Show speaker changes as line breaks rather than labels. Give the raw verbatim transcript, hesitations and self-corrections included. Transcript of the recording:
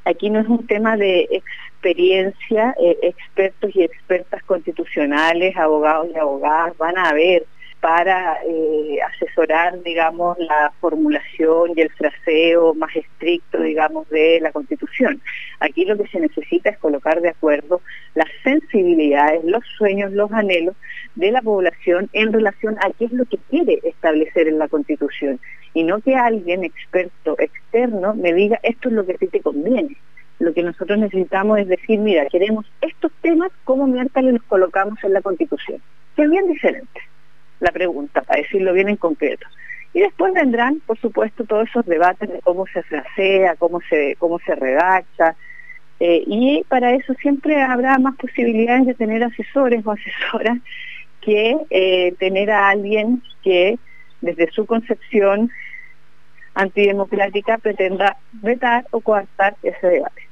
Aquí no es un tema de experiencia, eh, expertos y expertas constitucionales, abogados y abogadas van a haber para eh, asesorar, digamos, la formulación y el fraseo más estricto, digamos, de la Constitución. Aquí lo que se necesita es colocar de acuerdo las sensibilidades, los sueños, los anhelos de la población en relación a qué es lo que quiere establecer en la Constitución, y no que alguien experto externo me diga esto es lo que a ti te conviene. Lo que nosotros necesitamos es decir, mira, queremos estos temas, ¿cómo miércoles los colocamos en la Constitución? Que es bien diferente la pregunta, para decirlo bien en concreto. Y después vendrán, por supuesto, todos esos debates de cómo se frasea, cómo se, cómo se redacta, eh, y para eso siempre habrá más posibilidades de tener asesores o asesoras que eh, tener a alguien que desde su concepción antidemocrática pretenda vetar o coartar ese debate.